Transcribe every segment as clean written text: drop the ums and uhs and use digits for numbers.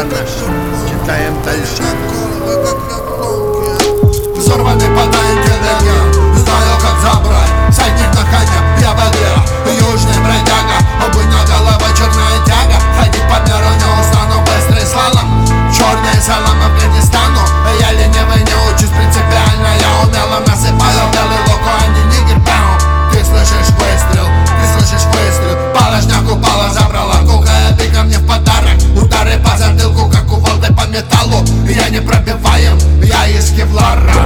наш. Читаем дальше. Взорванный подарок энергия, знаю как забрать всадник на коня, я в игре. Южный бродяга, обуйна голова, черная тяга. Ходить по миру не устану, быстрый слалом. Черный салам Афганистану. Я ленивый, не учусь принципиально. Я умело насыпаю белый лук, а не нигер. Ты слышишь выстрел, положняк упала, забрала кукая пика мне в подарок. Удары по затылку, как кувалдой по металлу. Я не пробиваем, я из кевлара.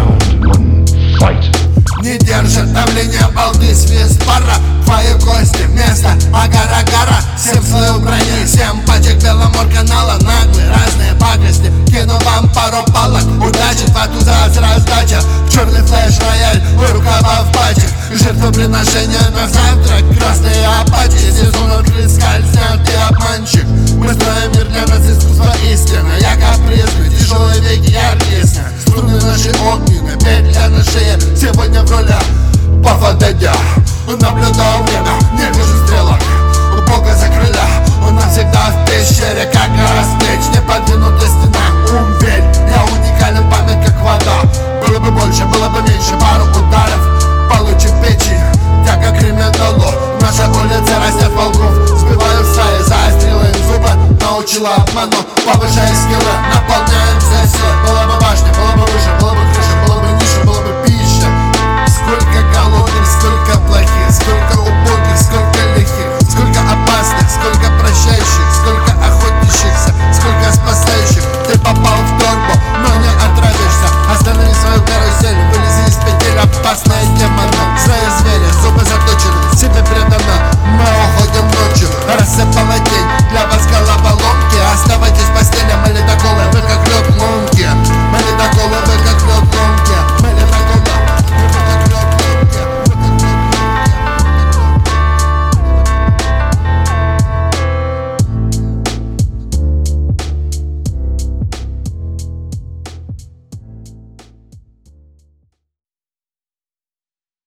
Не держит давление болты, свист пара. Твои кости вместо агар-агара. 7 слоев брони, 7 пачек Беломор-канала. Наглые разные пакости, кину вам пару палок. Удачи, 2 туза, раздача. Черный флеш-рояль, рукава в пачек. Жертвоприношение на завтрак. Красные апатии, сезон открыт, скользнят и обманщик. Мы строим мир для нас, искусство истина. Я капризный, тяжелые веки, яркие сны. Струны наши огненные, петля на шее. Сегодня в ролях Пафа-дядя. Наблюдаю время, не вижу стрелок. У Бога за крыля, он навсегда в пещере. Как растечь, не подвинутая стена. Ум, верь, я уникален, память как вода. Было бы больше, было бы меньше, пару ударов получим печи, тяга к криминалу. Наша улица растет волков, сбиваю стаи, заострила им зубы, научила обману. Повышая скиллы, наполняем все силы. Было бы важнее, было бы выше, было бы